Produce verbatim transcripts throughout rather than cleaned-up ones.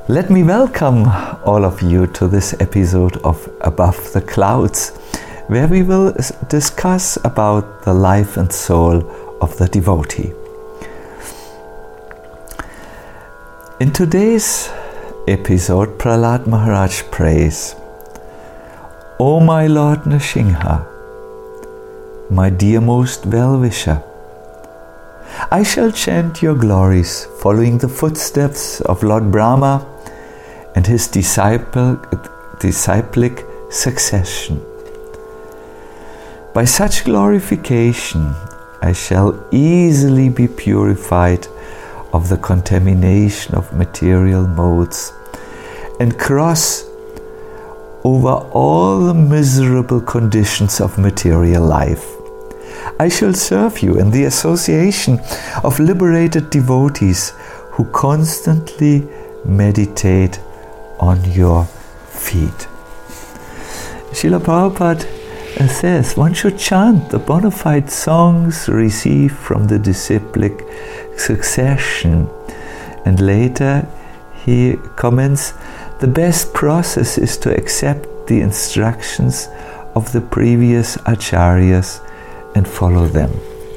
Let me welcome all of you to this episode of Above the Clouds, where we will discuss about the life and soul of the devotee. In today's episode, Prahlad Maharaj prays, O my Lord Nrsimha, my dearmost well-wisher, I shall chant your glories, following the footsteps of Lord Brahma and his disciple, disciplic succession. By such glorification, I shall easily be purified of the contamination of material modes and cross over all the miserable conditions of material life. I shall serve you in the association of liberated devotees who constantly meditate on your feet. Srila Prabhupada says one should chant the bona fide songs received from the disciplic succession, and later he comments, the best process is to accept the instructions of the previous acharyas and follow them.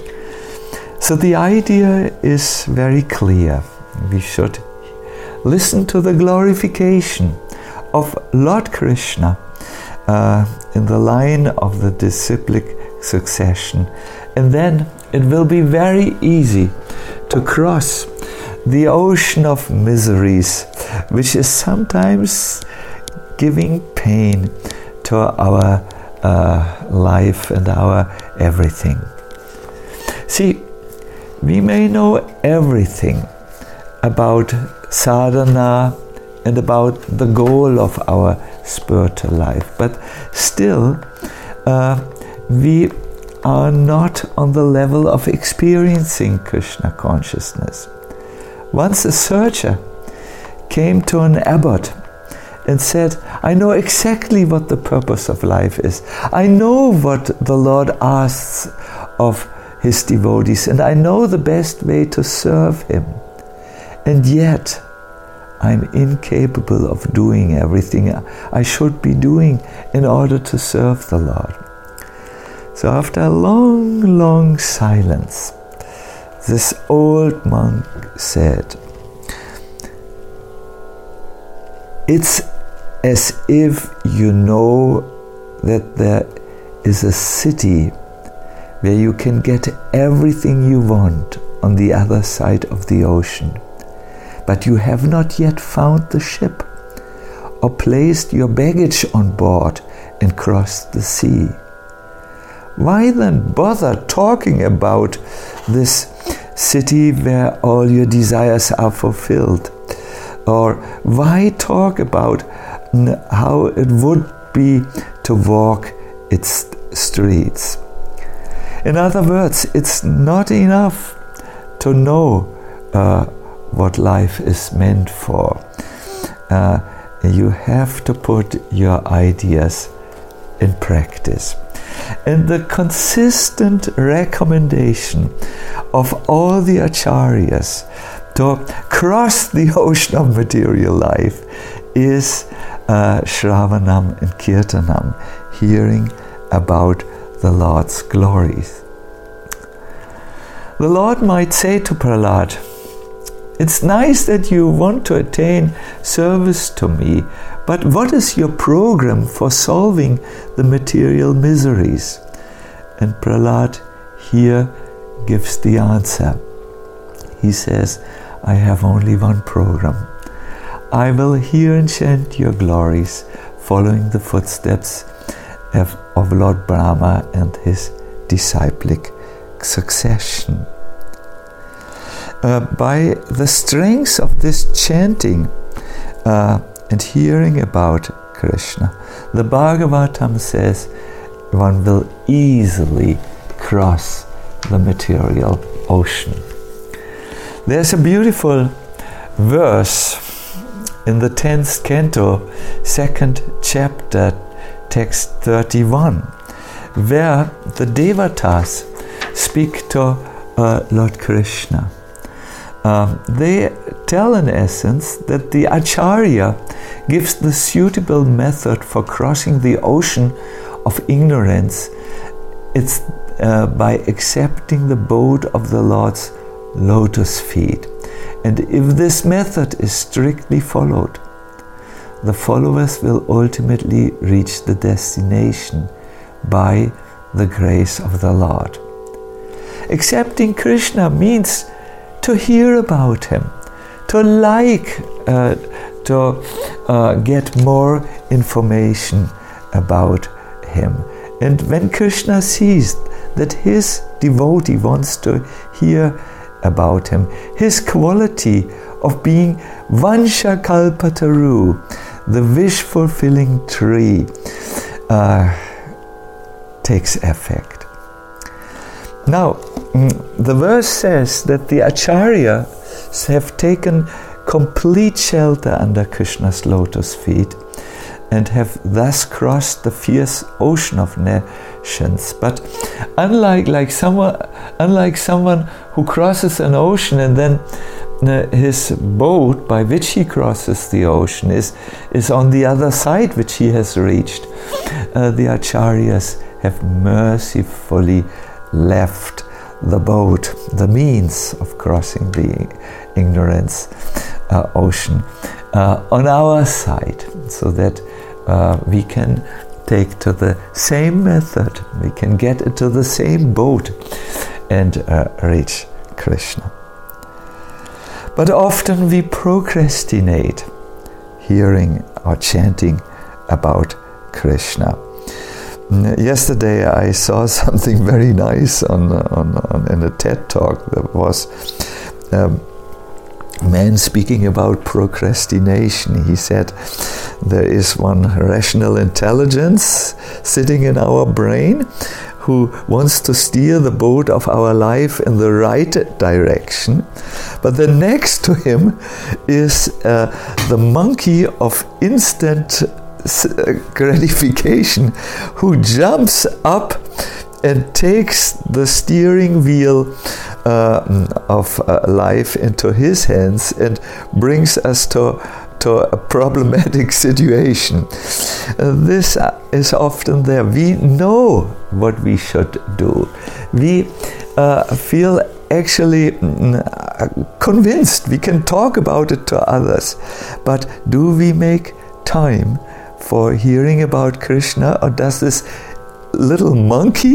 So the idea is very clear. We should listen to the glorification of Lord Krishna uh, in the line of the disciplic succession, and then it will be very easy to cross the ocean of miseries, which is sometimes giving pain to our uh, life and our everything. See, we may know everything about sadhana and about the goal of our spiritual life, but still uh, we are not on the level of experiencing Krishna consciousness. Once a searcher came to an abbot and said, I know exactly what the purpose of life is. I know what the Lord asks of his devotees, and I know the best way to serve him. And yet, I'm incapable of doing everything I should be doing in order to serve the Lord. So after a long, long silence, this old monk said, it's as if you know that there is a city where you can get everything you want on the other side of the ocean, but you have not yet found the ship or placed your baggage on board and crossed the sea. Why then bother talking about this city where all your desires are fulfilled? Or why talk about how it would be to walk its streets? In other words, it's not enough to know uh, what life is meant for. Uh, you have to put your ideas in practice. And the consistent recommendation of all the acharyas to cross the ocean of material life is uh, Shravanam and Kirtanam, hearing about the Lord's glories. The Lord might say to Prahlad, it's nice that you want to attain service to me, but what is your program for solving the material miseries? And Prahlad here gives the answer. He says, I have only one program. I will hear and chant your glories, following the footsteps of, of Lord Brahma and his disciplic succession. Uh, by the strength of this chanting uh, and hearing about Krishna, the Bhagavatam says one will easily cross the material ocean. There's a beautiful verse in the tenth canto, second chapter, text thirty-one, where the Devatas speak to uh, Lord Krishna. Um, they tell in essence that the Acharya gives the suitable method for crossing the ocean of ignorance. It's uh, by accepting the boat of the Lord's lotus feet. And if this method is strictly followed, the followers will ultimately reach the destination by the grace of the Lord. Accepting Krishna means to hear about him, to like, uh, to uh, get more information about him. And when Krishna sees that his devotee wants to hear about him, his quality of being Vansha Kalpataru, the wish-fulfilling tree, uh, takes effect. Now, the verse says that the Acharyas have taken complete shelter under Krishna's lotus feet and have thus crossed the fierce ocean of nations. But unlike like someone, unlike someone who crosses an ocean and then uh, his boat by which he crosses the ocean is, is on the other side which he has reached, uh, the Acharyas have mercifully left the boat, the means of crossing the ignorance uh, ocean, uh, on our side, so that uh, we can take to the same method, we can get into the same boat and uh, reach Krishna. But often we procrastinate hearing or chanting about Krishna. Yesterday I saw something very nice on, on, on in a TED talk. There was um, a man speaking about procrastination. He said there is one rational intelligence sitting in our brain who wants to steer the boat of our life in the right direction. But then next to him is uh, the monkey of instant gratification who jumps up and takes the steering wheel uh, of uh, life into his hands and brings us to, to a problematic situation. Uh, this is often there. We know what we should do. We uh, feel actually mm, convinced. We can talk about it to others. But do we make time for hearing about Krishna, or does this little monkey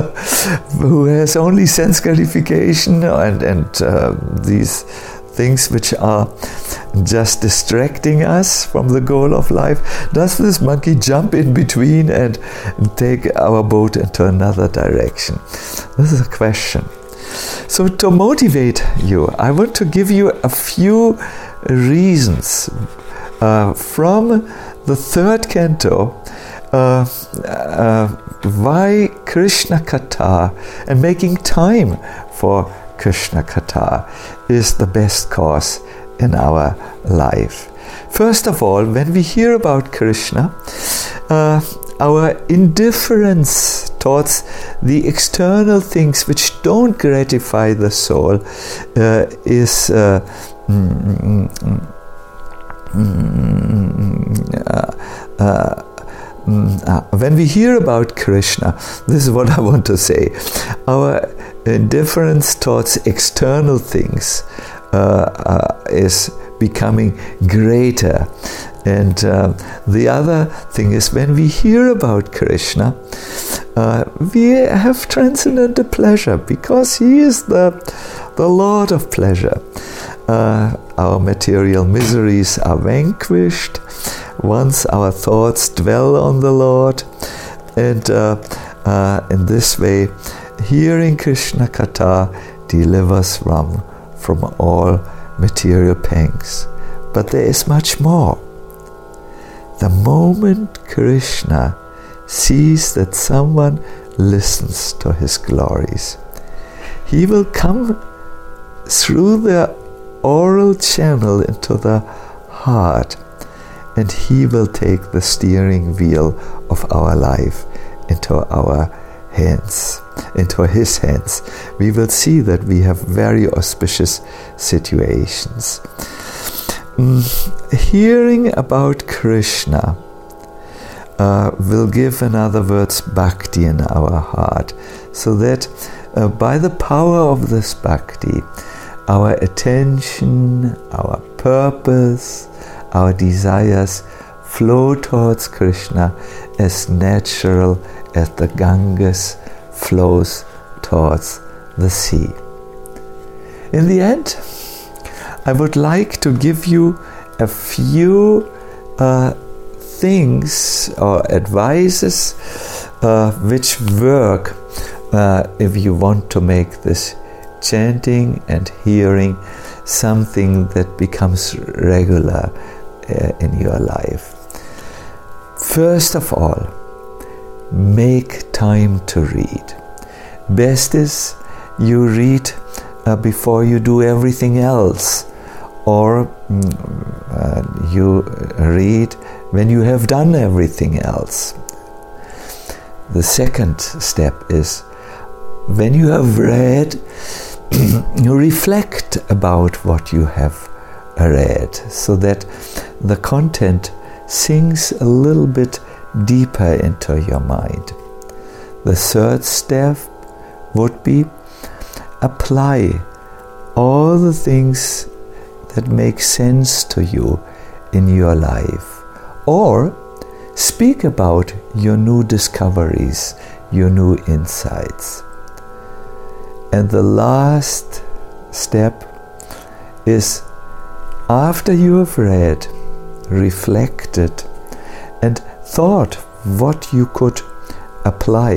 who has only sense gratification and, and uh, these things which are just distracting us from the goal of life, does this monkey jump in between and take our boat into another direction? This is a question. So to motivate you, I want to give you a few reasons uh, from the third canto, uh, uh, why Krishna Katha and making time for Krishna Katha is the best cause in our life. First of all, when we hear about Krishna, uh, our indifference towards the external things which don't gratify the soul uh, is uh, mm, mm, mm, Uh, uh, uh, when we hear about Krishna, this is what I want to say. Our indifference towards external things uh, uh, is becoming greater. And uh, the other thing is, when we hear about Krishna, uh, we have transcendental pleasure because he is the, the Lord of pleasure. Uh, our material miseries are vanquished once our thoughts dwell on the Lord, and uh, uh, in this way, hearing Krishna Katha delivers from, from all material pangs. But there is much more. The moment Krishna sees that someone listens to his glories, he will come through the oral channel into the heart, and he will take the steering wheel of our life into our hands, into his hands. We will see that we have very auspicious situations. mm, hearing about Krishna uh, will give, in other words, bhakti in our heart, so that uh, by the power of this bhakti, our attention, our purpose, our desires flow towards Krishna as natural as the Ganges flows towards the sea. In the end, I would like to give you a few uh, things or advices uh, which work uh, if you want to make this chanting and hearing something that becomes regular uh, in your life. First of all, make time to read. Best is you read uh, before you do everything else, or uh, you read when you have done everything else. The second step is, when you have read, you reflect about what you have read, so that the content sinks a little bit deeper into your mind. The third step would be, apply all the things that make sense to you in your life, or speak about your new discoveries, your new insights. And the last step is, after you have read, reflected, and thought what you could apply,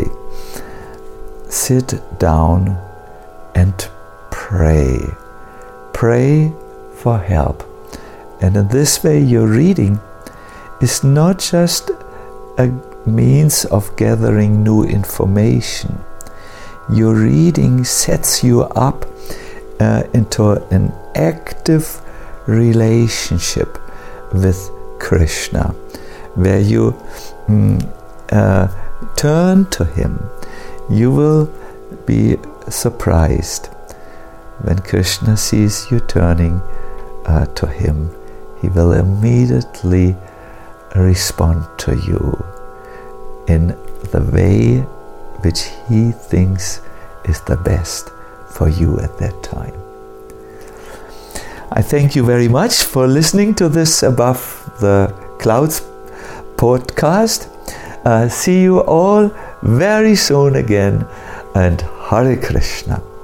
sit down and pray. Pray for help. And in this way, your reading is not just a means of gathering new information. Your reading sets you up uh, into an active relationship with Krishna, where you mm, uh, turn to Him. You will be surprised when Krishna sees you turning uh, to Him. He will immediately respond to you in the way which He thinks is the best for you at that time. I thank you very much for listening to this Above the Clouds podcast. Uh, see you all very soon again, and Hare Krishna.